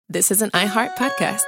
this is an iHeart podcast.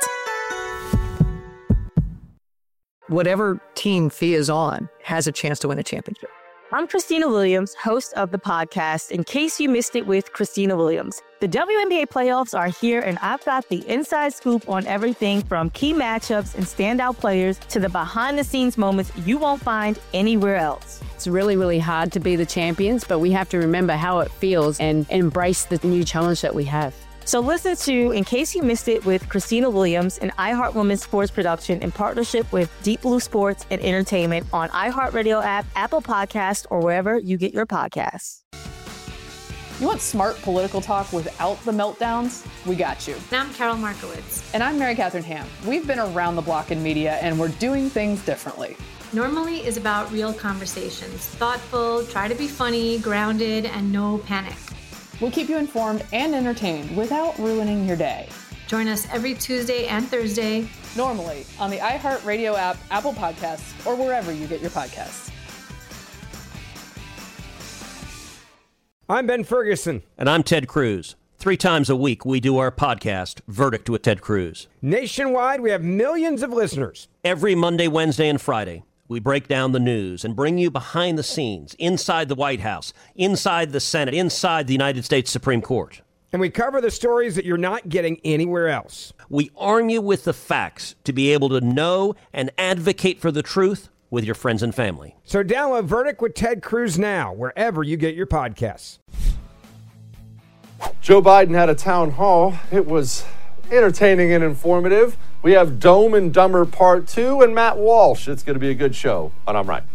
Whatever team Thea is on has a chance to win a championship. I'm Christina Williams, host of the podcast, In Case You Missed It with Christina Williams. The WNBA playoffs are here, and I've got the inside scoop on everything from key matchups and standout players to the behind-the-scenes moments you won't find anywhere else. It's really, really hard to be the champions, but we have to remember how it feels and embrace the new challenge that we have. So listen to In Case You Missed It with Christina Williams, an iHeart Women's sports production in partnership with Deep Blue Sports and Entertainment on iHeartRadio app, Apple Podcasts, or wherever you get your podcasts. You want smart political talk without the meltdowns? We got you. And I'm Carol Markowitz. And I'm Mary Catherine Ham. We've been around the block in media, and we're doing things differently. Normally is about real conversations. Thoughtful, try to be funny, grounded, and no panic. We'll keep you informed and entertained without ruining your day. Join us every Tuesday and Thursday. Normally on the iHeartRadio app, Apple Podcasts, or wherever you get your podcasts. I'm Ben Ferguson. And I'm Ted Cruz. 3 times a week, we do our podcast, Verdict with Ted Cruz. Nationwide, we have millions of listeners. Every Monday, Wednesday, and Friday, we break down the news and bring you behind the scenes, inside the White House, inside the Senate, inside the United States Supreme Court. And we cover the stories that you're not getting anywhere else. We arm you with the facts to be able to know and advocate for the truth with your friends and family. So download Verdict with Ted Cruz now, wherever you get your podcasts. Joe Biden had a town hall. It was entertaining and informative. We have Dumb and Dumber Part 2 and Matt Walsh. It's going to be a good show on I'm Right.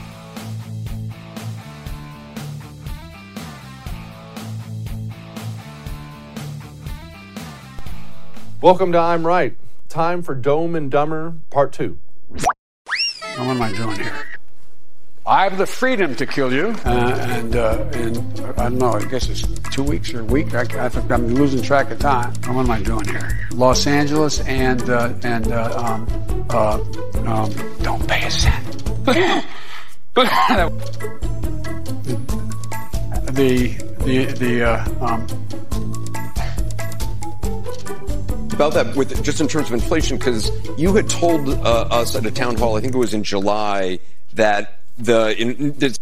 Welcome to I'm Right. Time for Dumb and Dumber Part 2. What am I doing here? I have the freedom to kill you. And I don't know, I guess it's 2 weeks or a week. I think I'm losing track of time. What am I doing here? Los Angeles and don't pay a cent. About that, with just in terms of inflation, because you had told us at a town hall, I think it was in July, that that's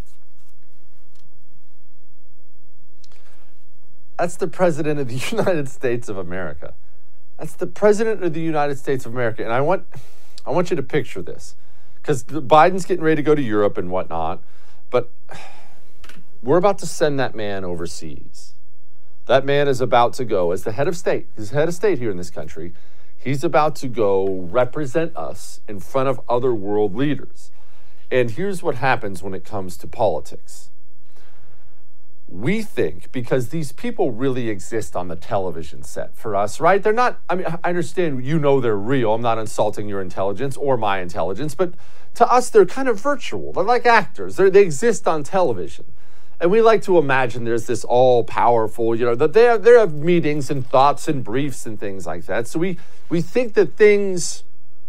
the President of the United States of America. That's the President of the United States of America. And I want you to picture this, because Biden's getting ready to go to Europe and whatnot, but we're about to send that man overseas. That man is about to go as the head of state. He's the head of state here in this country. He's about to go represent us in front of other world leaders. And here's what happens when it comes to politics. We think, because these people really exist on the television set for us, right? They're not, I mean, I understand you know they're real. I'm not insulting your intelligence or my intelligence, but to us, they're kind of virtual. They're like actors. They exist on television. And we like to imagine there's this all-powerful, that they have meetings and thoughts and briefs and things like that. So we think that things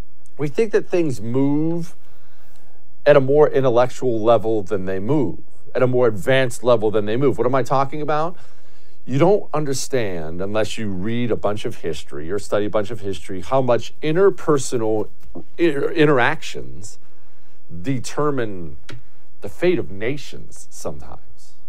move at a more intellectual level than they move, at a more advanced level than they move. What am I talking about? You don't understand, unless you read a bunch of history or study a bunch of history, how much interpersonal interactions determine the fate of nations sometimes.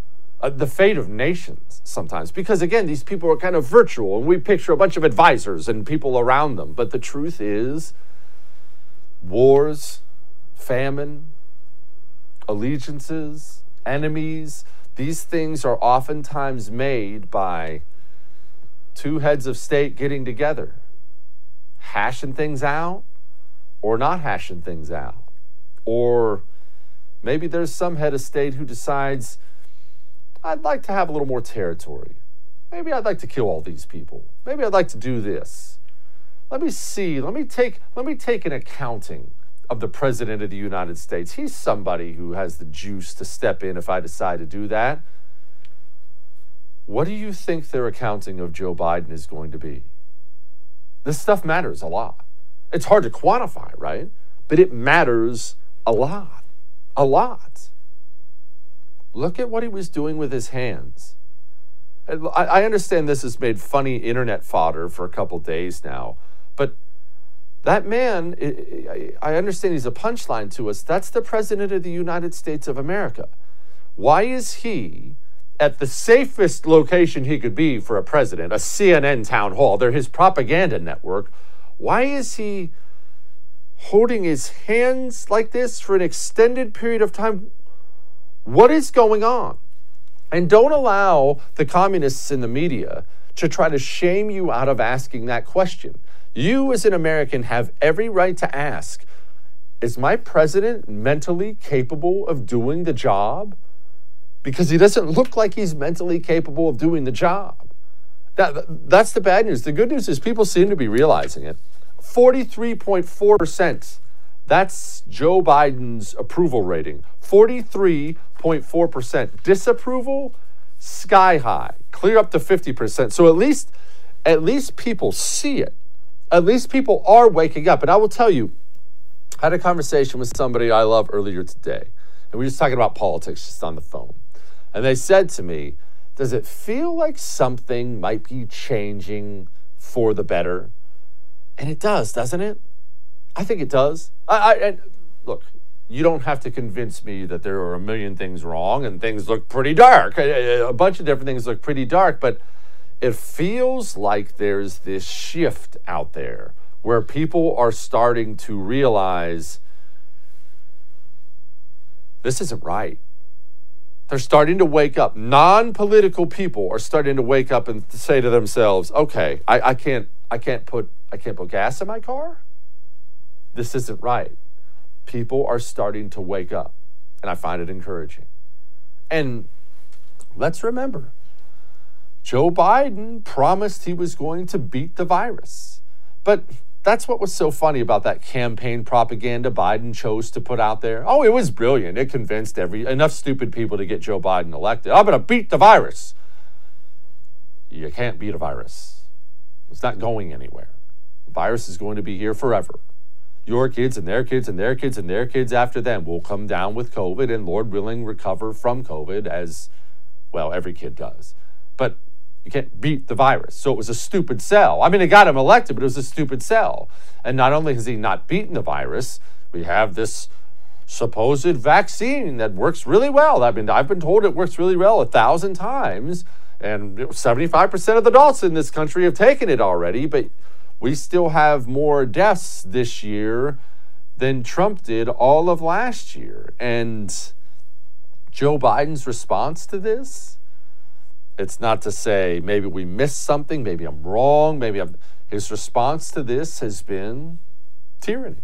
Because again, these people are kind of virtual, and we picture a bunch of advisors and people around them. But the truth is, wars, famine, allegiances, enemies, these things are oftentimes made by two heads of state getting together, hashing things out, or not hashing things out. Or maybe there's some head of state who decides, I'd like to have a little more territory. Maybe I'd like to kill all these people. Maybe I'd like to do this. Let me take an accounting of the President of the United States. He's somebody who has the juice to step in if I decide to do that. What do you think their accounting of Joe Biden is going to be? This stuff matters a lot. It's hard to quantify, right? But it matters a lot. A lot. Look at what he was doing with his hands. I understand this has made funny internet fodder for a couple days now, but that man, I understand he's a punchline to us. That's the President of the United States of America. Why is he at the safest location he could be for a president, a CNN town hall? They're his propaganda network. Why is he holding his hands like this for an extended period of time? What is going on? And don't allow the communists in the media to try to shame you out of asking that question. You as an American have every right to ask, is my president mentally capable of doing the job? Because he doesn't look like he's mentally capable of doing the job. That's the bad news. The good news is people seem to be realizing it. 43.4%. That's Joe Biden's approval rating. 43.4%. Disapproval, sky high. Clear up to 50%. So at least people see it. At least people are waking up. And I will tell you, I had a conversation with somebody I love earlier today. And we were just talking about politics just on the phone. And they said to me, does it feel like something might be changing for the better? And it does, doesn't it? I think it does. And look, you don't have to convince me that there are a million things wrong and things look pretty dark. A bunch of different things look pretty dark, but it feels like there's this shift out there where people are starting to realize this isn't right. They're starting to wake up. Non-political people are starting to wake up and say to themselves, okay, I can't put gas in my car. This isn't right. People are starting to wake up, and I find it encouraging. And let's remember, Joe Biden promised he was going to beat the virus. But that's what was so funny about that campaign propaganda Biden chose to put out there. Oh, it was brilliant. It convinced enough stupid people to get Joe Biden elected. I'm going to beat the virus. You can't beat a virus. It's not going anywhere. The virus is going to be here forever. Your kids and their kids and their kids and their kids after them will come down with COVID and, Lord willing, recover from COVID as, well, every kid does. But you can't beat the virus. So it was a stupid sell. I mean, it got him elected, but it was a stupid sell. And not only has he not beaten the virus, we have this supposed vaccine that works really well. I mean, I've been told it works really well 1,000 times, and 75% of the adults in this country have taken it already, but we still have more deaths this year than Trump did all of last year. And Joe Biden's response to this, it's not to say maybe we missed something, maybe I'm wrong, his response to this has been tyranny.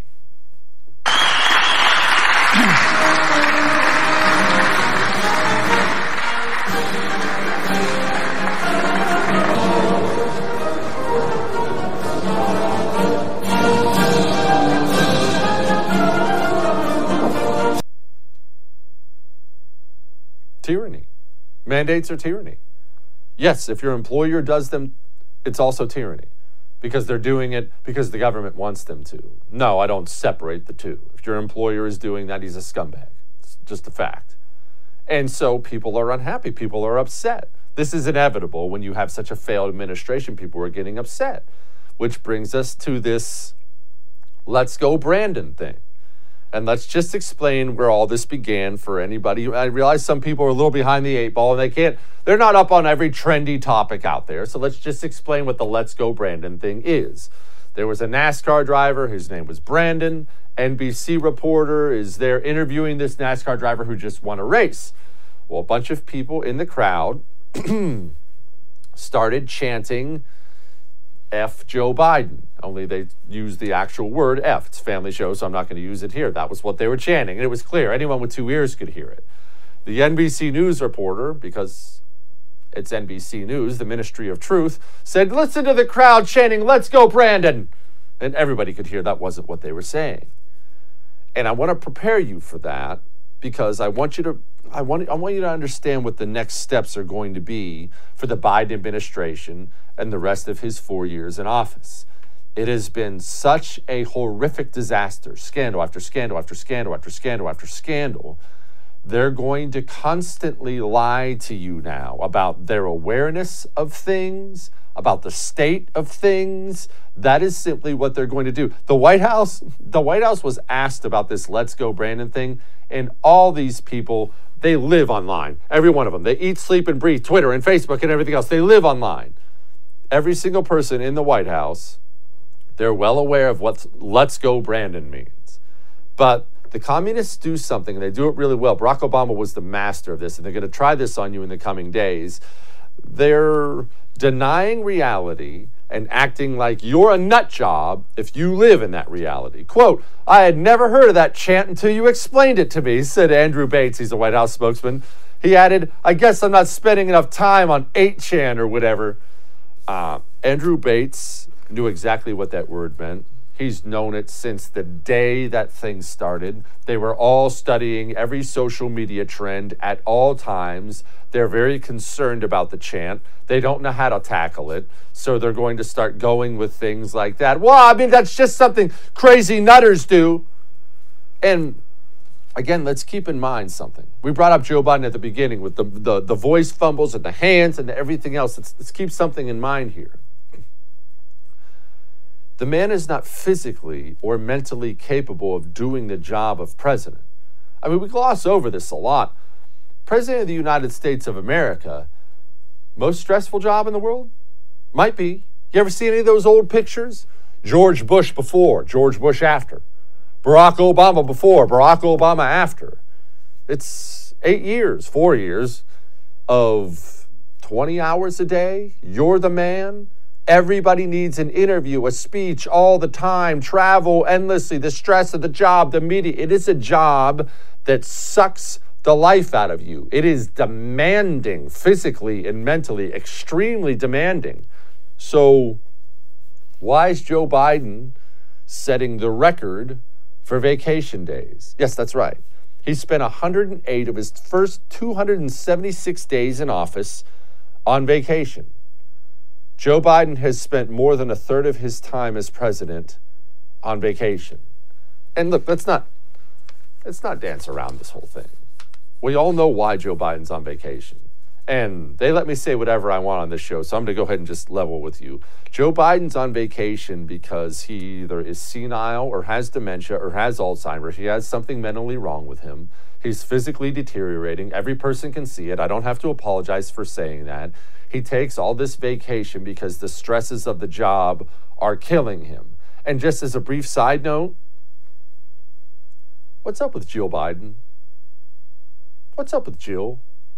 Tyranny. Mandates are tyranny. Yes, if your employer does them, it's also tyranny because they're doing it because the government wants them to. No, I don't separate the two. If your employer is doing that, he's a scumbag. It's just a fact. And so people are unhappy. People are upset. This is inevitable when you have such a failed administration. People are getting upset, which brings us to this let's go Brandon thing. And let's just explain where all this began for anybody. I realize some people are a little behind the 8 ball and they're not up on every trendy topic out there. So let's just explain what the Let's Go Brandon thing is. There was a NASCAR driver, his name was Brandon. NBC reporter is there interviewing this NASCAR driver who just won a race. Well, a bunch of people in the crowd started chanting F Joe Biden, only they used the actual word F. It's a family show, so I'm not going to use it here. That was what they were chanting, and it was clear. Anyone with 2 ears could hear it. The NBC News reporter, because it's NBC News, the Ministry of Truth, said, listen to the crowd chanting, let's go Brandon. And everybody could hear that wasn't what they were saying. And I want to prepare you for that because I want you to understand what the next steps are going to be for the Biden administration and the rest of his 4 years in office. It has been such a horrific disaster, scandal after scandal after scandal after scandal after scandal, They're going to constantly lie to you now about their awareness of things, about the state of things. That is simply what they're going to do. The White House was asked about this Let's Go Brandon thing, and all these people, they live online. Every one of them. They eat, sleep, and breathe Twitter and Facebook and everything else. They live online. Every single person in the White House, they're well aware of what Let's Go Brandon means. But the communists do something, and they do it really well. Barack Obama was the master of this, and they're going to try this on you in the coming days. They're denying reality and acting like you're a nut job if you live in that reality. Quote, "I had never heard of that chant until you explained it to me," said Andrew Bates. He's a White House spokesman. He added, "I guess I'm not spending enough time on 8chan or whatever." Andrew Bates knew exactly what that word meant. He's known it since the day that thing started. They were all studying every social media trend at all times. They're very concerned about the chant. They don't know how to tackle it, so they're going to start going with things like that. Well, I mean, that's just something crazy nutters do. And again, let's keep in mind something. We brought up Joe Biden at the beginning with the voice fumbles and the hands and everything else. Let's keep something in mind here. The man is not physically or mentally capable of doing the job of president. I mean, we gloss over this a lot. President of the United States of America, most stressful job in the world? Might be. You ever see any of those old pictures? George Bush before, George Bush after. Barack Obama before, Barack Obama after. It's 8 years, 4 years of 20 hours a day. You're the man. Everybody needs an interview, a speech all the time, travel endlessly, the stress of the job, the media. It is a job that sucks the life out of you. It is demanding, physically and mentally, extremely demanding. So why is Joe Biden setting the record for vacation days? Yes, that's right. He spent 108 of his first 276 days in office on vacation. Joe Biden has spent more than a third of his time as president on vacation. And look, let's not dance around this whole thing. We all know why Joe Biden's on vacation. And they let me say whatever I want on this show, so I'm going to go ahead and just level with you. Joe Biden's on vacation because he either is senile or has dementia or has Alzheimer's. He has something mentally wrong with him. He's physically deteriorating. Every person can see it. I don't have to apologize for saying that. He takes all this vacation because the stresses of the job are killing him. And just as a brief side note, what's up with Jill Biden? What's up with Jill?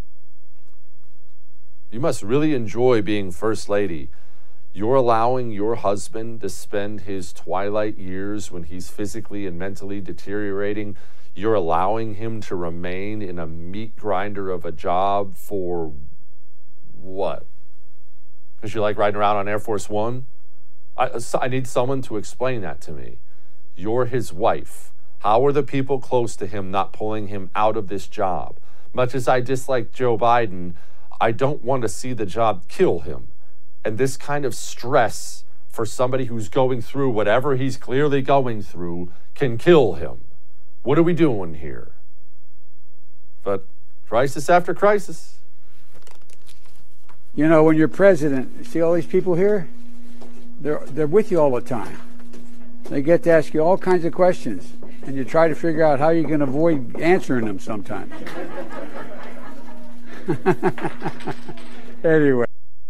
You must really enjoy being First Lady. You're allowing your husband to spend his twilight years when he's physically and mentally deteriorating. You're allowing him to remain in a meat grinder of a job for what? Because you like riding around on Air Force One? I need someone to explain that to me. You're his wife. How are the people close to him not pulling him out of this job? Much as I dislike Joe Biden, I don't want to see the job kill him. And this kind of stress for somebody who's going through whatever he's clearly going through can kill him. What are we doing here? But crisis after crisis. You know, when you're president, see all these people here? They're with you all the time. They get to ask you all kinds of questions, and you try to figure out how you can avoid answering them sometimes. Anyway.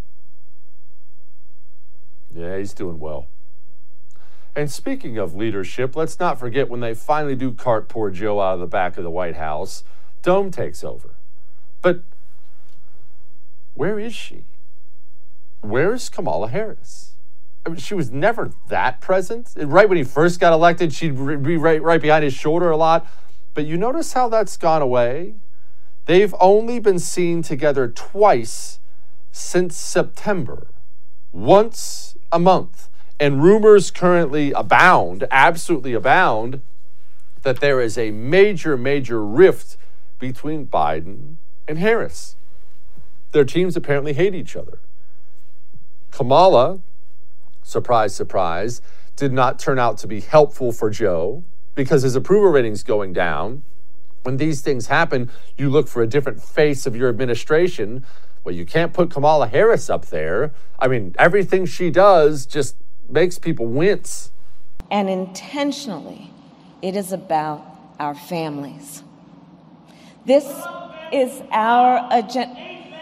Yeah, he's doing well. And speaking of leadership, let's not forget when they finally do cart poor Joe out of the back of the White House, Dome takes over. But where is she? Where is Kamala Harris? I mean, she was never that present. Right when he first got elected, she'd be right behind his shoulder a lot. But you notice how that's gone away? They've only been seen together twice since September, once a month. And rumors currently abound, absolutely abound, that there is a major, major rift between Biden and Harris. Their teams apparently hate each other. Kamala, surprise, surprise, did not turn out to be helpful for Joe because his approval rating's going down. when these things happen, you look for a different face of your administration. Well, you can't put Kamala Harris up there. I mean, everything she does just makes people wince. And intentionally, it is about our families. This is our agenda.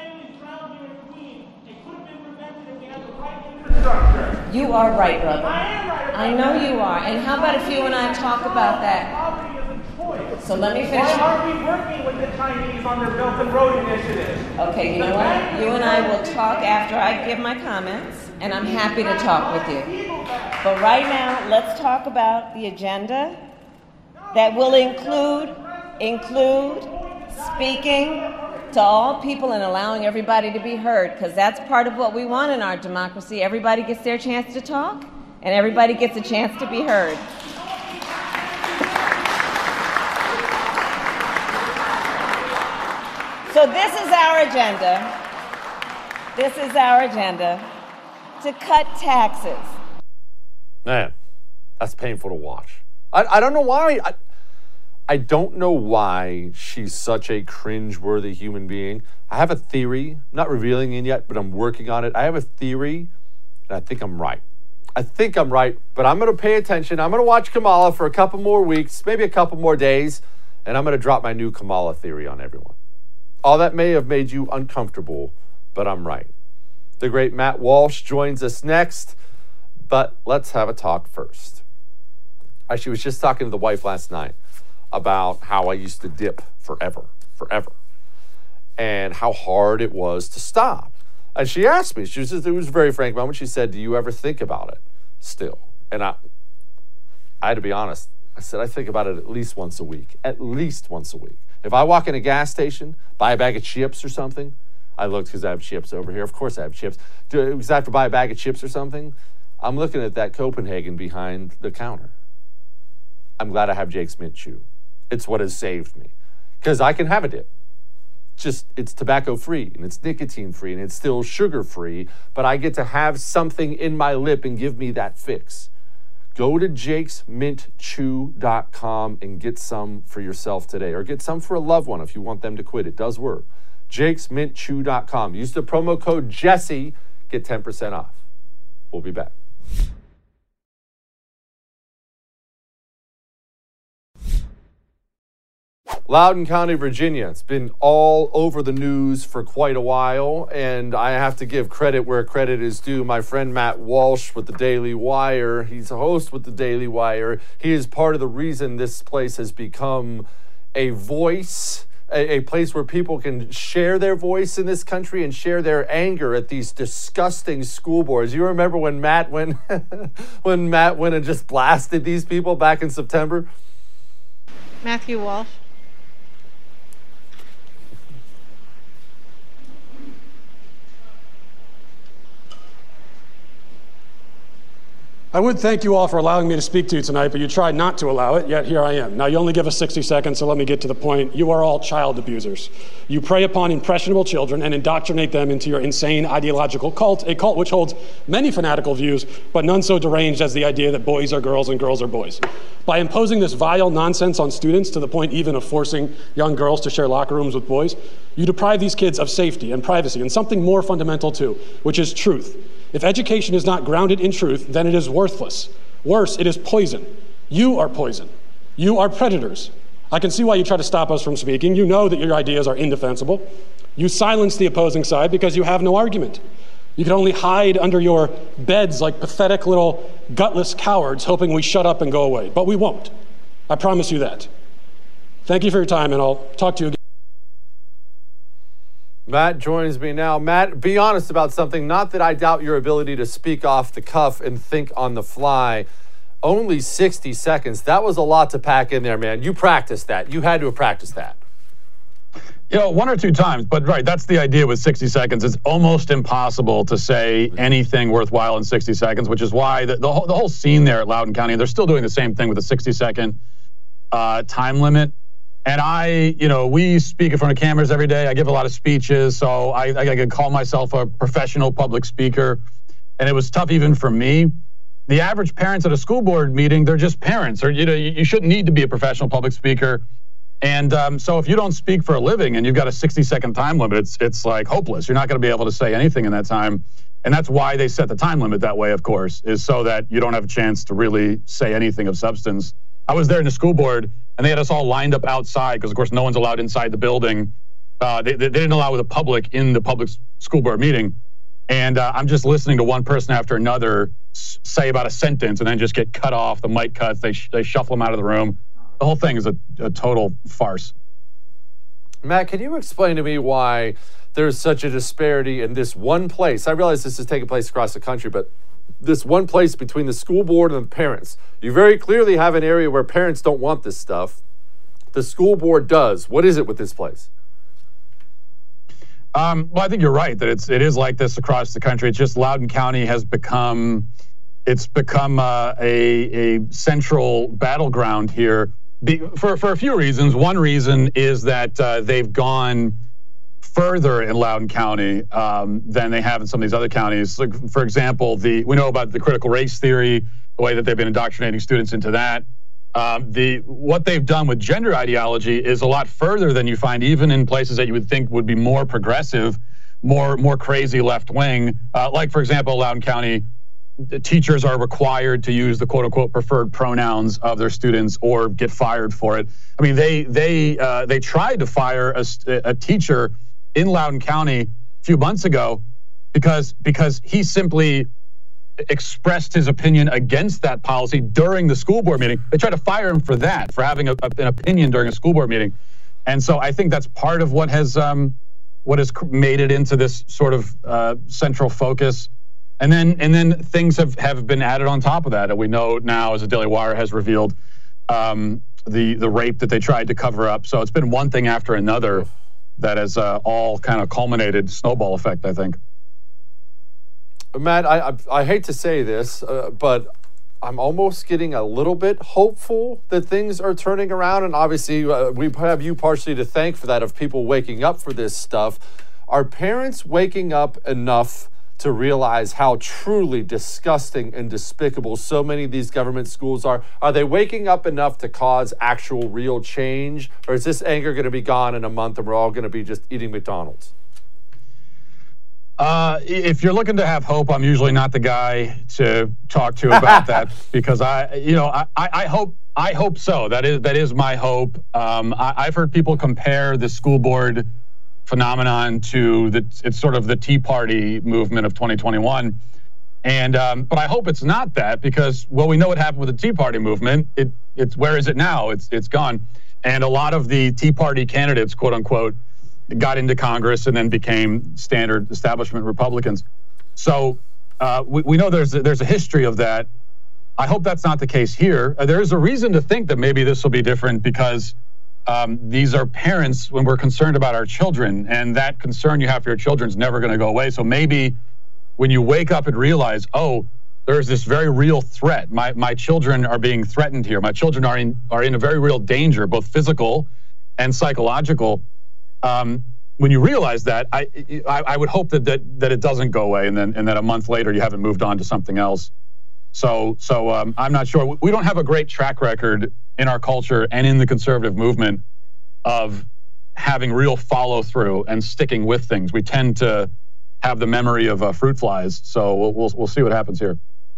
You are right, brother. I know you are. And how about if you and I talk about that? So let me finish. Why aren't we working with the Chinese on their Belt and Road Initiative? Okay, you know what? You and I will talk after I give my comments, and I'm happy to talk with you. But right now, let's talk about the agenda that will include speaking to all people and allowing everybody to be heard, because that's part of what we want in our democracy. Everybody gets their chance to talk, and everybody gets a chance to be heard. So this is our agenda. This is our agenda to cut taxes. Man, that's painful to watch. I don't know why. I don't know why she's such a cringe-worthy human being. I have a theory, not revealing it yet, but I'm working on it. I have a theory, and I think I'm right. But I'm going to pay attention. I'm going to watch Kamala for a couple more weeks, maybe a couple more days, and I'm going to drop my new Kamala theory on everyone. All that may have made you uncomfortable, but I'm right. The great Matt Walsh joins us next, but let's have a talk first. She was just talking to the wife last night about how I used to dip forever, and how hard it was to stop. And she asked me, it was a very frank moment. She said, do you ever think about it still? And I had to be honest. I said, I think about it at least once a week. If I walk in a gas station, buy a bag of chips or something, I looked because I have chips over here. Of course I have chips. Because I have to buy a bag of chips or something, I'm looking at that Copenhagen behind the counter. I'm glad I have Jake's Mint Chew. It's what has saved me. Because I can have a dip. It's tobacco free and it's nicotine free and it's still sugar free, but I get to have something in my lip and give me that fix. Go to jakesmintchew.com and get some for yourself today, or get some for a loved one if you want them to quit. It does work. jakesmintchew.com. Use the promo code Jesse, get 10% off. We'll be back. Loudoun County, Virginia. It's been all over the news for quite a while, and I have to give credit where credit is due. My friend Matt Walsh with the Daily Wire, he's a host with the Daily Wire. He is part of the reason this place has become a voice, a place where people can share their voice in this country and share their anger at these disgusting school boards. You remember when Matt went and just blasted these people back in September? Matthew Walsh. I would thank you all for allowing me to speak to you tonight, but you tried not to allow it, yet here I am. Now, you only give us 60 seconds, so let me get to the point. You are all child abusers. You prey upon impressionable children and indoctrinate them into your insane ideological cult, a cult which holds many fanatical views, but none so deranged as the idea that boys are girls and girls are boys. By imposing this vile nonsense on students to the point even of forcing young girls to share locker rooms with boys, you deprive these kids of safety and privacy and something more fundamental too, which is truth. If education is not grounded in truth, then it is worthless. Worse, it is poison. You are poison. You are predators. I can see why you try to stop us from speaking. You know that your ideas are indefensible. You silence the opposing side because you have no argument. You can only hide under your beds like pathetic little gutless cowards hoping we shut up and go away. But we won't. I promise you that. Thank you for your time, and I'll talk to you again. Matt joins me now. Matt, be honest about something. Not that I doubt your ability to speak off the cuff and think on the fly. Only 60 seconds. That was a lot to pack in there, man. You practiced that. You had to have practiced that. You know, one or two times, but right, that's the idea with 60 seconds. It's almost impossible to say anything worthwhile in 60 seconds, which is why the whole scene there at Loudoun County, they're still doing the same thing with a 60-second time limit. And we speak in front of cameras every day. I give a lot of speeches, so I could call myself a professional public speaker. And it was tough even for me. The average parents at a school board meeting, they're just parents, or you shouldn't need to be a professional public speaker. And so if you don't speak for a living and you've got a 60-second time limit, it's like hopeless. You're not going to be able to say anything in that time. And that's why they set the time limit that way, of course, is so that you don't have a chance to really say anything of substance. I was there in the school board, and they had us all lined up outside because, of course, no one's allowed inside the building. They didn't allow the public in the public school board meeting. And I'm just listening to one person after another say about a sentence and then just get cut off. The mic cuts. They shuffle them out of the room. The whole thing is a total farce. Matt, can you explain to me why there's such a disparity in this one place? I realize this is taking place across the country, but this one place between the school board and the parents. You very clearly have an area where parents don't want this stuff. The school board does. What is it with this place? Well, I think you're right that it is like this across the country. It's just Loudoun County has become a central battleground here for a few reasons. One reason is that they've gone further in Loudoun County than they have in some of these other counties. Like, for example, we know about the critical race theory, the way that they've been indoctrinating students into that. What they've done with gender ideology is a lot further than you find even in places that you would think would be more progressive, more crazy left wing. Like, for example, Loudoun County, the teachers are required to use the quote unquote preferred pronouns of their students or get fired for it. I mean, they tried to fire a teacher in Loudoun County a few months ago because he simply expressed his opinion against that policy during the school board meeting. They tried to fire him for that, for having an opinion during a school board meeting. And so I think that's part of what has made it into this sort of central focus. And then things have been added on top of that. And we know now, as the Daily Wire has revealed, the rape that they tried to cover up. So it's been one thing after another that has all kind of culminated, snowball effect, I think. Matt, I hate to say this, but I'm almost getting a little bit hopeful that things are turning around. And obviously, we have you partially to thank for that, of people waking up for this stuff. Are parents waking up enough to realize how truly disgusting and despicable so many of these government schools are? Are they waking up enough to cause actual real change? Or is this anger going to be gone in a month and we're all going to be just eating McDonald's? If you're looking to have hope, I'm usually not the guy to talk to about that because I hope so. That is my hope. I've heard people compare the school board phenomenon to it's sort of the Tea Party movement of 2021. And but I hope it's not that, because we know what happened with the Tea Party movement. It's where is it now? It's gone. And a lot of the Tea Party candidates, quote unquote, got into Congress and then became standard establishment Republicans. So we know there's a history of that. I hope that's not the case here. There is a reason to think that maybe this will be different because these are parents when we're concerned about our children, and that concern you have for your children is never going to go away. So maybe when you wake up and realize, oh, there's this very real threat. My children are being threatened here. My children are in a very real danger, both physical and psychological. When you realize that, I would hope that it doesn't go away, and then a month later you haven't moved on to something else. So I'm not sure. We don't have a great track record in our culture and in the conservative movement of having real follow through and sticking with things. We tend to have the memory of fruit flies. So we'll see what happens here.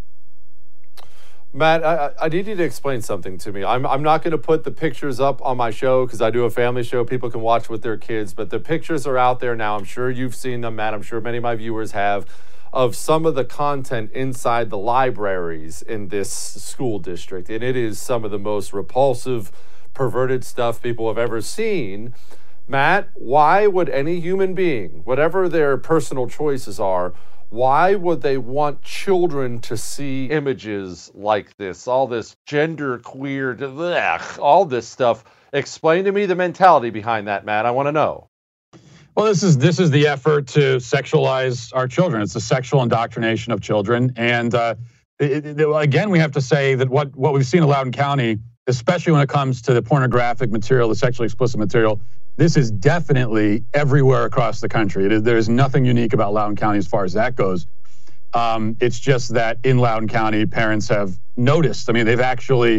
Matt, I need you to explain something to me. I'm not going to put the pictures up on my show because I do a family show. People can watch with their kids, but the pictures are out there now. I'm sure you've seen them, Matt. I'm sure many of my viewers have, of some of the content inside the libraries in this school district. And it is some of the most repulsive, perverted stuff people have ever seen. Matt, why would any human being, whatever their personal choices are, why would they want children to see images like this? All this gender queer, all this stuff. Explain to me the mentality behind that, Matt. I want to know. Well, this is the effort to sexualize our children. It's the sexual indoctrination of children. And again, we have to say that what we've seen in Loudoun County, especially when it comes to the pornographic material, the sexually explicit material, this is definitely everywhere across the country. There's nothing unique about Loudoun County as far as that goes. It's just that in Loudoun County, parents have noticed. I mean, they've actually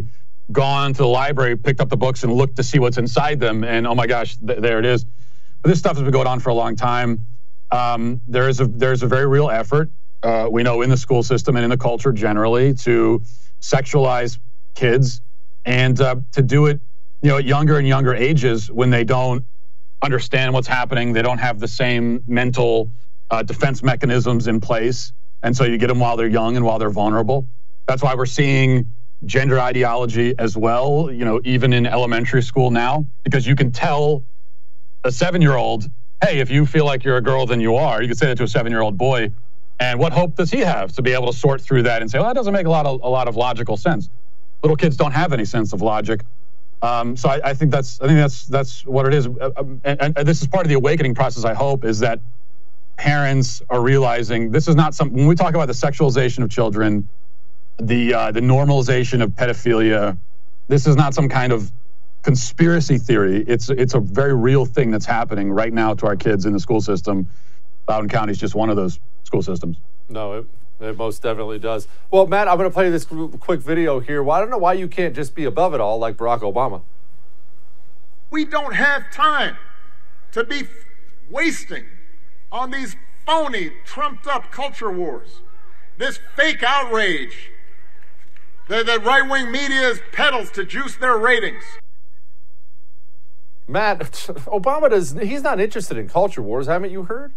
gone to the library, picked up the books, and looked to see what's inside them. And oh my gosh, there it is. But this stuff has been going on for a long time. There's a very real effort, we know, in the school system and in the culture generally, to sexualize kids and to do it, at younger and younger ages when they don't understand what's happening. They don't have the same mental defense mechanisms in place. And so you get them while they're young and while they're vulnerable. That's why we're seeing gender ideology as well, even in elementary school now, because you can tell a 7-year-old, hey, if you feel like you're a girl, then you are. You can say that to a 7-year-old boy. And what hope does he have to be able to sort through that and say, well, that doesn't make a lot of logical sense. Little kids don't have any sense of logic. So I think that's what it is. And this is part of the awakening process, I hope, is that parents are realizing this is not something, when we talk about the sexualization of children, the normalization of pedophilia, this is not some kind of conspiracy theory. It's a very real thing that's happening right now to our kids in the school system. Loudoun County is just one of those school systems. No, it most definitely does. Well, Matt, I'm going to play this quick video here. Well, I don't know why you can't just be above it all like Barack Obama. We don't have time to be wasting on these phony, trumped-up culture wars, this fake outrage that right-wing media peddles to juice their ratings. Matt, Obama he's not interested in culture wars, haven't you heard?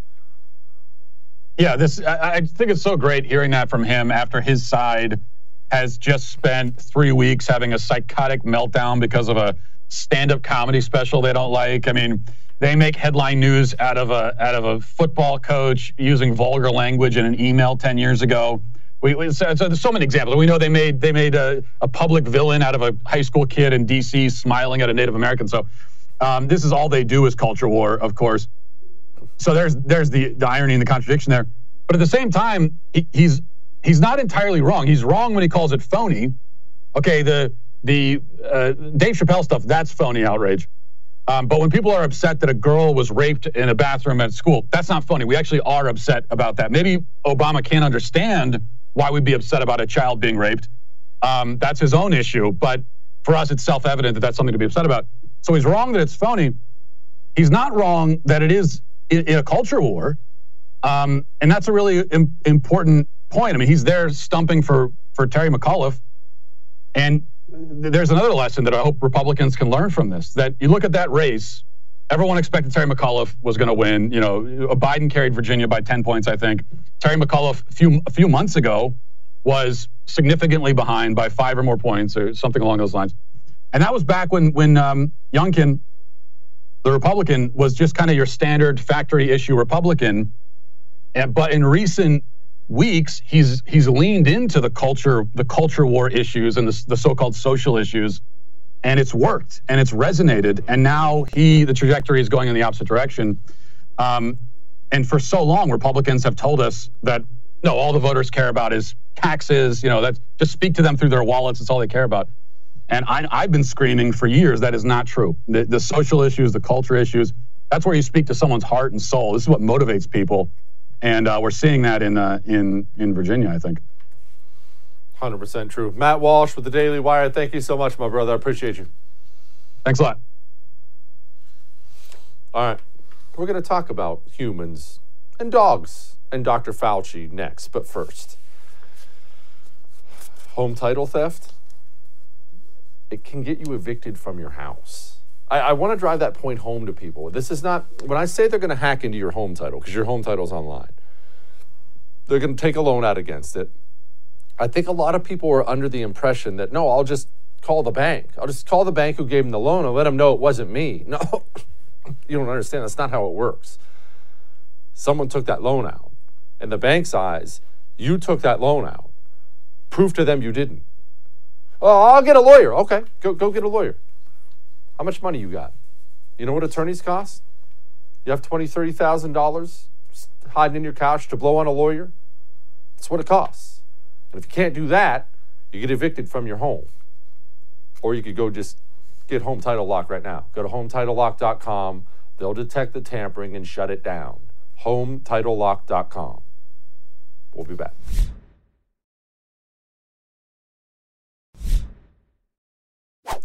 Yeah, I think it's so great hearing that from him after his side has just spent 3 weeks having a psychotic meltdown because of a stand-up comedy special they don't like. I mean, they make headline news out of a football coach using vulgar language in an email 10 years ago. So there's so many examples. We know they made a public villain out of a high school kid in D.C. smiling at a Native American. So this is all they do is culture war, of course. So there's the irony and the contradiction there. But at the same time, he's not entirely wrong. He's wrong when he calls it phony. Okay, the Dave Chappelle stuff, that's phony outrage. But when people are upset that a girl was raped in a bathroom at school, that's not funny. We actually are upset about that. Maybe Obama can't understand why we'd be upset about a child being raped. That's his own issue. But for us, it's self-evident that that's something to be upset about. So he's wrong that it's phony. He's not wrong that it is in a culture war. And that's a really important point. I mean, he's there stumping for Terry McAuliffe. And there's another lesson that I hope Republicans can learn from this, that you look at that race, everyone expected Terry McAuliffe was going to win. Biden carried Virginia by 10 points, I think. Terry McAuliffe a few months ago was significantly behind by 5 or more points or something along those lines. And that was back when Youngkin, the Republican, was just kind of your standard factory issue Republican. But in recent weeks, he's leaned into the culture war issues and the so-called social issues, and it's worked and it's resonated. And now the trajectory is going in the opposite direction. And for so long, Republicans have told us that no, all the voters care about is taxes. Just speak to them through their wallets. That's all they care about. And I've been screaming for years that is not true. The social issues, the culture issues, that's where you speak to someone's heart and soul. This is what motivates people. And we're seeing that in Virginia, I think. 100% true. Matt Walsh with the Daily Wire. Thank you so much, my brother. I appreciate you. Thanks a lot. All right. We're going to talk about humans and dogs and Dr. Fauci next. But first, home title theft. It can get you evicted from your house. I want to drive that point home to people. This is not, when I say they're going to hack into your home title, because your home title's online, they're going to take a loan out against it. I think a lot of people are under the impression that, no, I'll just call the bank. I'll just call the bank who gave them the loan and let them know it wasn't me. No, you don't understand. That's not how it works. Someone took that loan out. In the bank's eyes, you took that loan out. Prove to them you didn't. Oh, I'll get a lawyer. Okay, go get a lawyer. How much money you got? You know what attorneys cost? You have $20,000, $30,000 hiding in your couch to blow on a lawyer? That's what it costs. And if you can't do that, you get evicted from your home. Or you could go just get Home Title Lock right now. Go to HomeTitleLock.com. They'll detect the tampering and shut it down. HomeTitleLock.com. We'll be back.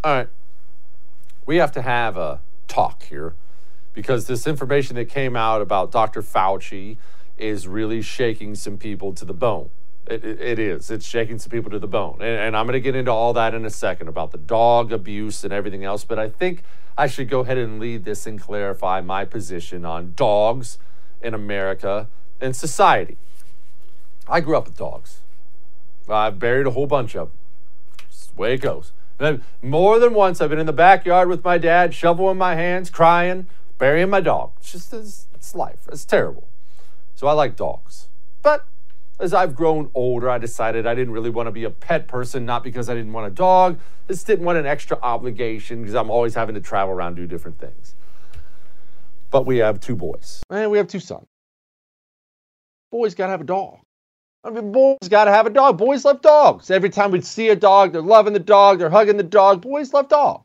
All right. We have to have a talk here because this information that came out about Dr. Fauci is really shaking some people to the bone. It is. It's shaking some people to the bone. And I'm going to get into all that in a second about the dog abuse and everything else. But I think I should go ahead and lead this and clarify my position on dogs in America and society. I grew up with dogs. I've buried a whole bunch of them. It's the way it goes. And more than once, I've been in the backyard with my dad, shovel in my hands, crying, burying my dog. It's life. It's terrible. So I like dogs. But as I've grown older, I decided I didn't really want to be a pet person, not because I didn't want a dog. I just didn't want an extra obligation because I'm always having to travel around, do different things. But we have 2 boys, and we have 2 sons. Boys got to have a dog. I mean, boys got to have a dog. Boys love dogs. Every time we'd see a dog, they're loving the dog, they're hugging the dog. Boys love dogs.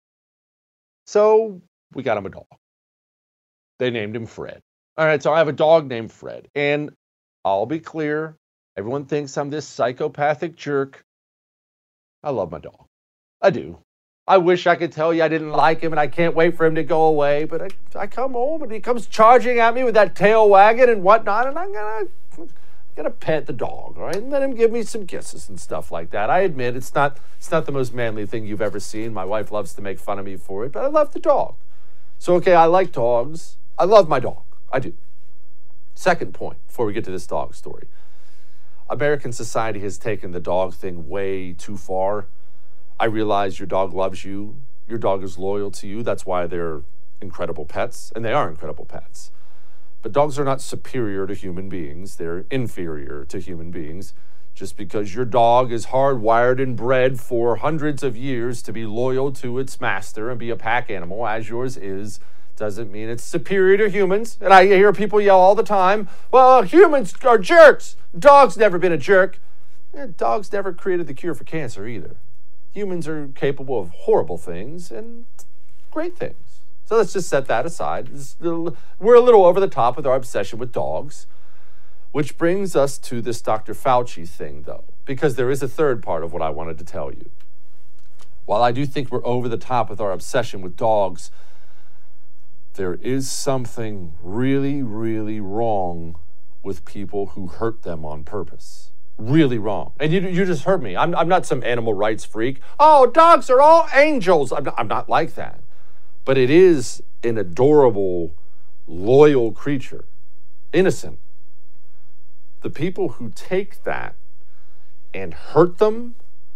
So we got him a dog. They named him Fred. All right, so I have a dog named Fred, and I'll be clear, everyone thinks I'm this psychopathic jerk. I love my dog. I do. I wish I could tell you I didn't like him and I can't wait for him to go away, but I come home and he comes charging at me with that tail wagging and whatnot, and I'm gonna pet the dog, all right, and let him give me some kisses and stuff like that. I admit it's not the most manly thing you've ever seen. My wife loves to make fun of me for it, but I love the dog. So, okay, I like dogs. I love my dog. I do. Second point, before we get to this dog story. American society has taken the dog thing way too far. I realize your dog loves you. Your dog is loyal to you. That's why they're incredible pets, and they are incredible pets. But dogs are not superior to human beings. They're inferior to human beings. Just because your dog is hardwired and bred for hundreds of years to be loyal to its master and be a pack animal, as yours is, doesn't mean it's superior to humans. And I hear people yell all the time, well, humans are jerks. Dog's never been a jerk. Dogs never created the cure for cancer either. Humans are capable of horrible things and great things. So let's just set that aside. We're a little over the top with our obsession with dogs, which brings us to this Dr. Fauci thing, though, because there is a third part of what I wanted to tell you. While I do think we're over the top with our obsession with dogs, there is something really, really wrong with people who hurt them on purpose. Really wrong. And you just heard me. I'm not some animal rights freak. Oh, dogs are all angels. I'm not like that. But it is an adorable, loyal creature. Innocent. The people who take that and hurt them,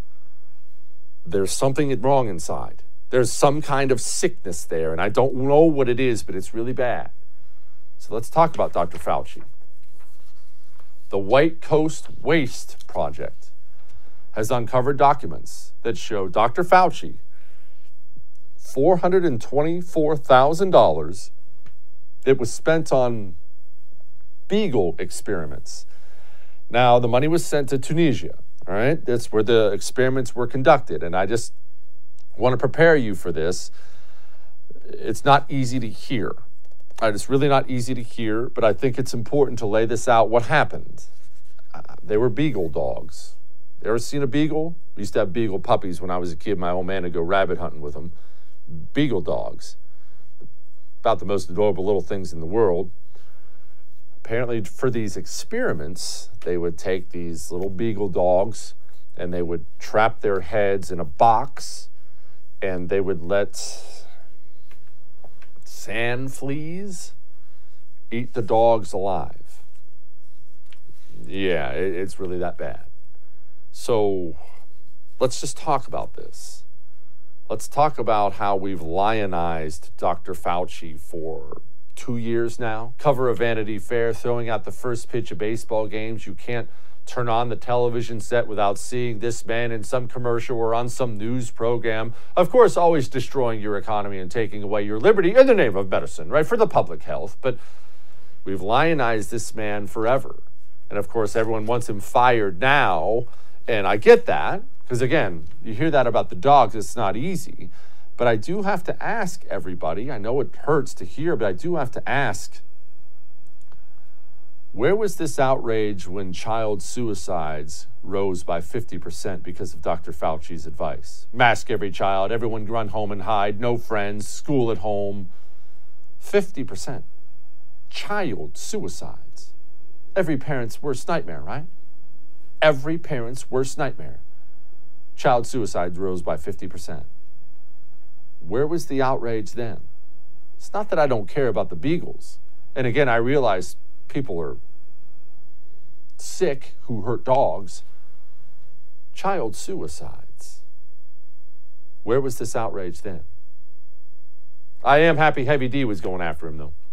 there's something wrong inside. There's some kind of sickness there, and I don't know what it is, but it's really bad. So let's talk about Dr. Fauci. The White Coast Waste Project has uncovered documents that show Dr. Fauci $424,000 that was spent on beagle experiments. Now, the money was sent to Tunisia, all right? That's where the experiments were conducted, and I just want to prepare you for this. It's not easy to hear. It's really not easy to hear, but I think it's important to lay this out. What happened? They were beagle dogs. You ever seen a beagle? We used to have beagle puppies when I was a kid. My old man would go rabbit hunting with them. Beagle dogs. About the most adorable little things in the world. Apparently, for these experiments, they would take these little beagle dogs and they would trap their heads in a box and they would let sand fleas eat the dogs alive. Yeah, it's really that bad. So let's just talk about this. Let's talk about how we've lionized Dr. Fauci for 2 years now. Cover of Vanity Fair, throwing out the first pitch of baseball games. You can't turn on the television set without seeing this man in some commercial or on some news program. Of course, always destroying your economy and taking away your liberty in the name of medicine, right? For the public health. But we've lionized this man forever. And of course, everyone wants him fired now. And I get that, because again, you hear that about the dogs, it's not easy. But I do have to ask everybody, I know it hurts to hear, but I do have to ask, Where was this outrage when child suicides rose by 50% because of Dr. Fauci's advice? Mask every child, everyone run home and hide, no friends, school at home. 50%. Child suicides. Every parent's worst nightmare, right? Every parent's worst nightmare. Child suicides rose by 50%. Where was the outrage then? It's not that I don't care about the beagles. And again, I realize people are sick who hurt dogs. Child suicides. Where was this outrage then? I am happy Heavy D was going after him, though.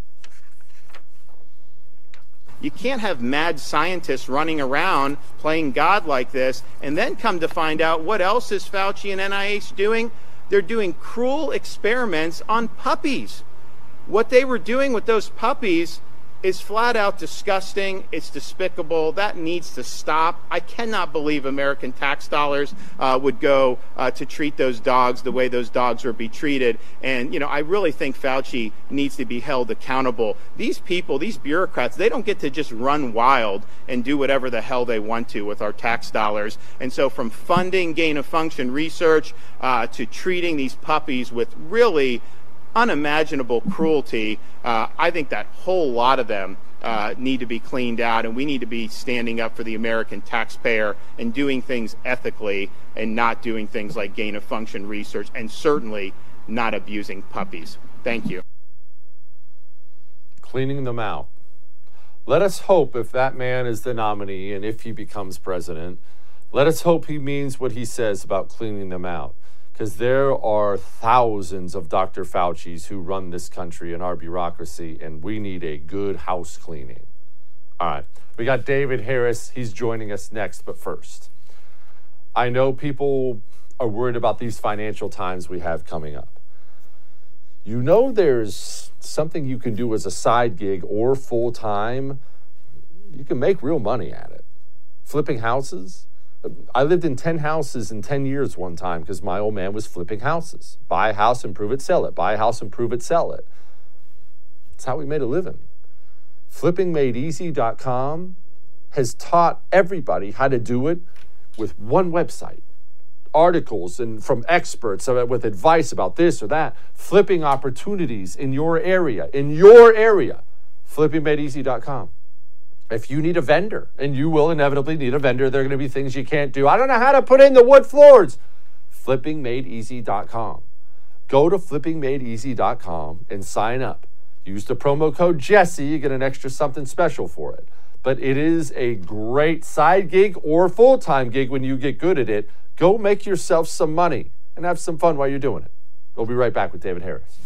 You can't have mad scientists running around playing God like this and then come to find out what else is Fauci and NIH doing. They're doing cruel experiments on puppies. What they were doing with those puppies is flat out disgusting. It's despicable. That needs to stop. I cannot believe American tax dollars would go to treat those dogs the way those dogs were being treated. And, you know, I really think Fauci needs to be held accountable. These people, these bureaucrats, they don't get to just run wild and do whatever the hell they want to with our tax dollars. And so from funding gain-of-function research to treating these puppies with really unimaginable cruelty, I think that whole lot of them need to be cleaned out, and we need to be standing up for the American taxpayer and doing things ethically and not doing things like gain-of-function research, and certainly not abusing puppies. Thank you. Cleaning them out. Let us hope if that man is the nominee and if he becomes president, let us hope he means what he says about cleaning them out. Because there are thousands of Dr. Fauci's who run this country and our bureaucracy, and we need a good house cleaning. All right, we got David Harris. He's joining us next, but first, I know people are worried about these financial times we have coming up. You know there's something you can do as a side gig or full-time. You can make real money at it. Flipping houses. I lived in 10 houses in 10 years one time because my old man was flipping houses. Buy a house, improve it, sell it. Buy a house, improve it, sell it. That's how we made a living. FlippingMadeEasy.com has taught everybody how to do it with one website. Articles and from experts with advice about this or that. Flipping opportunities in your area. FlippingMadeEasy.com. If you need a vendor, and you will inevitably need a vendor, there are going to be things you can't do. I don't know how to put in the wood floors. FlippingMadeEasy.com. Go to FlippingMadeEasy.com and sign up. Use the promo code Jesse. You get an extra something special for it. But it is a great side gig or full-time gig when you get good at it. Go make yourself some money and have some fun while you're doing it. We'll be right back with David Harris.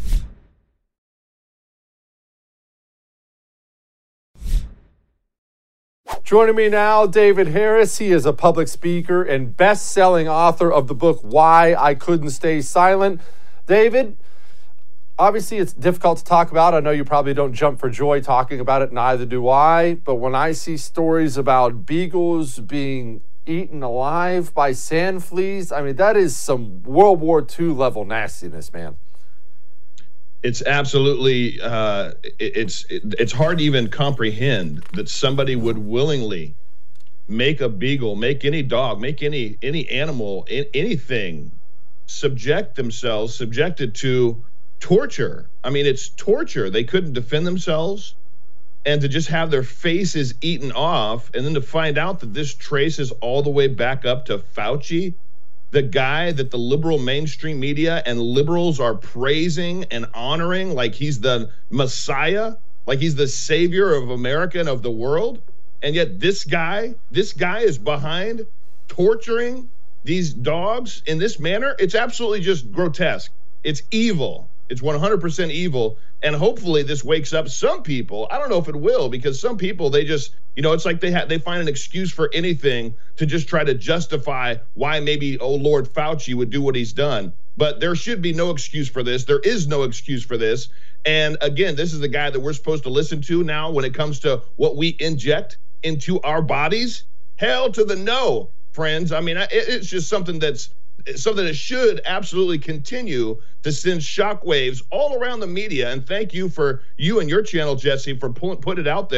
Joining me now, David Harris. He is a public speaker and best-selling author of the book, Why I Couldn't Stay Silent. David, obviously it's difficult to talk about. I know you probably don't jump for joy talking about it, neither do I. But when I see stories about beagles being eaten alive by sand fleas, I mean, that is some World War II level nastiness, man. It's absolutely, it's hard to even comprehend that somebody would willingly make a beagle, make any dog, make any animal, anything, subjected to torture. I mean, it's torture. They couldn't defend themselves, and to just have their faces eaten off, and then to find out that this traces all the way back up to Fauci, the guy that the liberal mainstream media and liberals are praising and honoring like he's the Messiah, like he's the savior of America and of the world. And yet this guy is behind torturing these dogs in this manner. It's absolutely just grotesque. It's evil. It's 100% evil. And hopefully this wakes up some people. I don't know if it will, because some people, they just, you know, it's like they find an excuse for anything to just try to justify why maybe, oh, Lord Fauci would do what he's done. But there should be no excuse for this. There is no excuse for this. And again, this is the guy that we're supposed to listen to now when it comes to what we inject into our bodies. Hell to the no, friends. I mean, it's just something that should absolutely continue to send shockwaves all around the media. And thank you for you and your channel, Jesse, for putting it out there.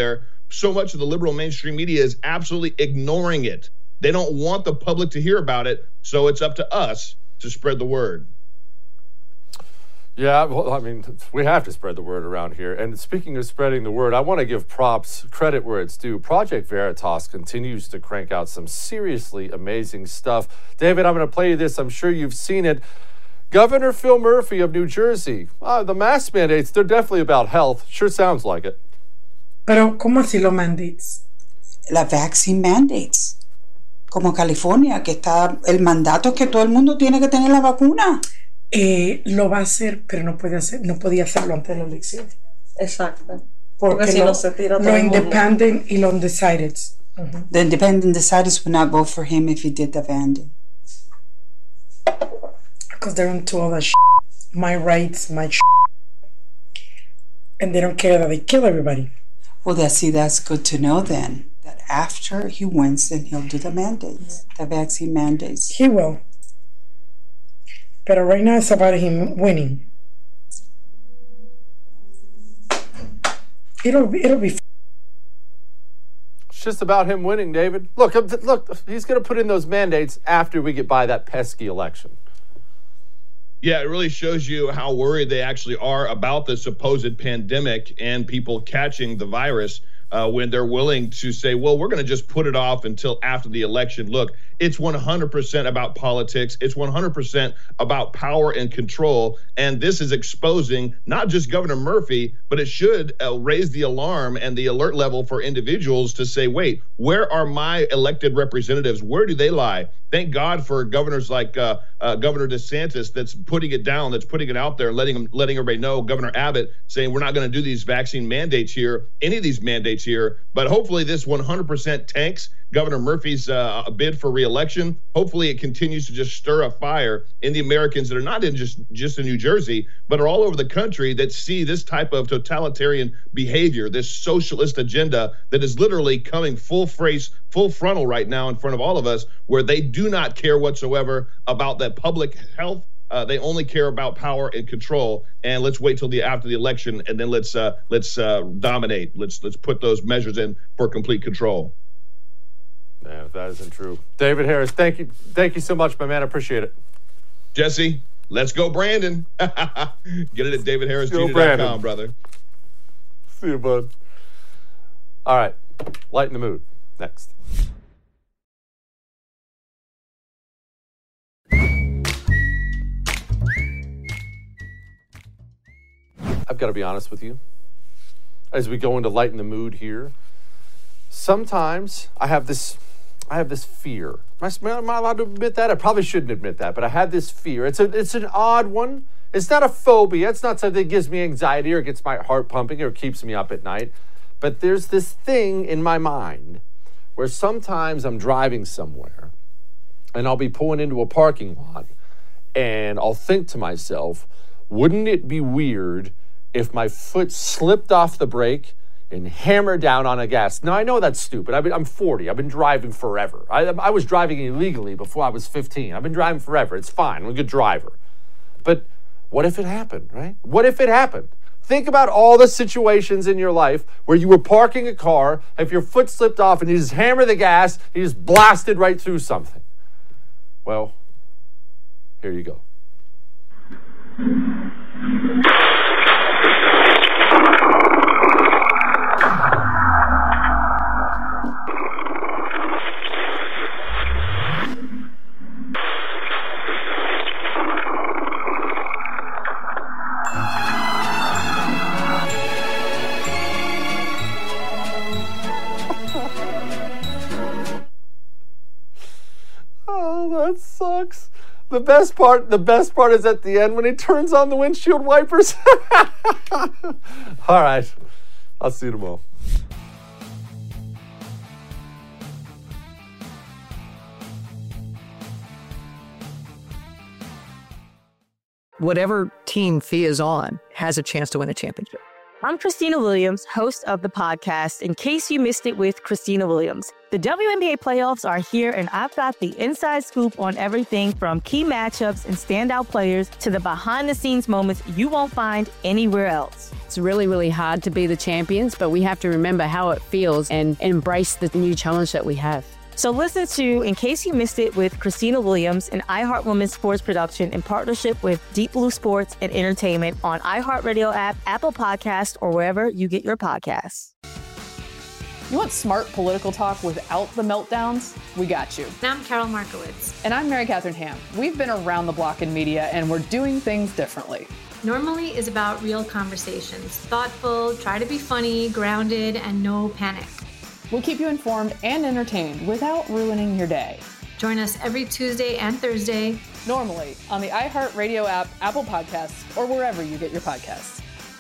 so much of the liberal mainstream media is absolutely ignoring it. They don't want the public to hear about it, so it's up to us to spread the word. Yeah, well, I mean, we have to spread the word around here. And speaking of spreading the word, I want to give credit where it's due. Project Veritas continues to crank out some seriously amazing stuff. David, I'm going to play you this. I'm sure you've seen it. Governor Phil Murphy of New Jersey. The mask mandates, they're definitely about health. Sure sounds like it. Pero, ¿cómo así los mandates? La vaccine mandates. Como California, que está el mandato es que todo el mundo tiene que tener la vacuna. Lo va a hacer, pero no podía hacerlo antes de la elección. Exacto. Porque si no se tira todo lo el mundo. independent y lo undecided. The independent deciders would not vote for him if he did the mandate. Because they're into all that my rights, my and they don't care that they kill everybody. Well, that's good to know then. That after he wins, then he'll do the mandates, the vaccine mandates. He will. But right now it's about him winning. It'll be. It's just about him winning, David. Look, he's going to put in those mandates after we get by that pesky election. Yeah, it really shows you how worried they actually are about the supposed pandemic and people catching the virus when they're willing to say, well, we're going to just put it off until after the election. Look, it's 100% about politics. It's 100% about power and control. And this is exposing not just Governor Murphy, but it should raise the alarm and the alert level for individuals to say, wait, where are my elected representatives? Where do they lie? Thank God for governors like Governor DeSantis that's putting it down, that's putting it out there, letting everybody know. Governor Abbott saying we're not going to do these vaccine mandates here, any of these mandates here. But hopefully this 100% tanks Governor Murphy's bid for re-election. Hopefully it continues to just stir a fire in the Americans that are not in just in New Jersey, but are all over the country that see this type of totalitarian behavior, this socialist agenda that is literally coming full frontal right now in front of all of us, where they do not care whatsoever about that public health. They only care about power and control. And let's wait till after the election, and then let's dominate. Let's put those measures in for complete control. Man, if that isn't true. David Harris, thank you so much, my man. I appreciate it. Jesse, let's go, Brandon. Get it at davidharrisjr.com, brother. See you, bud. All right, lighten the mood. Next. I've got to be honest with you. As we go into lighten the mood here, sometimes I have this fear. Am I allowed to admit that? I probably shouldn't admit that, but I have this fear. It's an odd one. It's not a phobia. It's not something that gives me anxiety or gets my heart pumping or keeps me up at night. But there's this thing in my mind where sometimes I'm driving somewhere and I'll be pulling into a parking lot and I'll think to myself, wouldn't it be weird if my foot slipped off the brake and hammered down on a gas? Now, I know that's stupid. I'm 40. I've been driving forever. I was driving illegally before I was 15. I've been driving forever. It's fine. I'm a good driver. But what if it happened, right? What if it happened? Think about all the situations in your life where you were parking a car, if your foot slipped off and you just hammer the gas, you just blasted right through something. Well, here you go. Oh, that sucks. The best part is at the end when he turns on the windshield wipers. All right. I'll see you tomorrow. Whatever team Fee is on has a chance to win a championship. I'm Christina Williams, host of the podcast, In Case You Missed It with Christina Williams. The WNBA playoffs are here, and I've got the inside scoop on everything from key matchups and standout players to the behind-the-scenes moments you won't find anywhere else. It's really, really hard to be the champions, but we have to remember how it feels and embrace the new challenge that we have. So listen to In Case You Missed It with Christina Williams, an iHeart Women's sports production in partnership with Deep Blue Sports and Entertainment on iHeartRadio app, Apple Podcasts, or wherever you get your podcasts. You want smart political talk without the meltdowns? We got you. And I'm Carol Markowitz. And I'm Mary Catherine Ham. We've been around the block in media, and we're doing things differently. Normally is about real conversations. Thoughtful, try to be funny, grounded, and no panic. We'll keep you informed and entertained without ruining your day. Join us every Tuesday and Thursday. Normally on the iHeartRadio app, Apple Podcasts, or wherever you get your podcasts.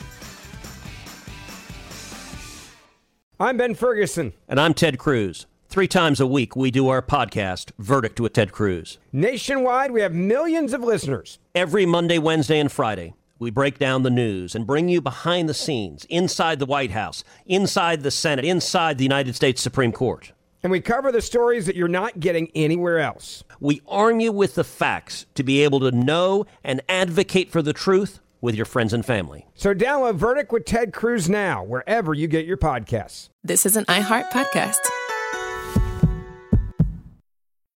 I'm Ben Ferguson. And I'm Ted Cruz. 3 times a week, we do our podcast, Verdict with Ted Cruz. Nationwide, we have millions of listeners. Every Monday, Wednesday, and Friday, we break down the news and bring you behind the scenes, inside the White House, inside the Senate, inside the United States Supreme Court. And we cover the stories that you're not getting anywhere else. We arm you with the facts to be able to know and advocate for the truth with your friends and family. So download Verdict with Ted Cruz now, wherever you get your podcasts. This is an iHeart podcast.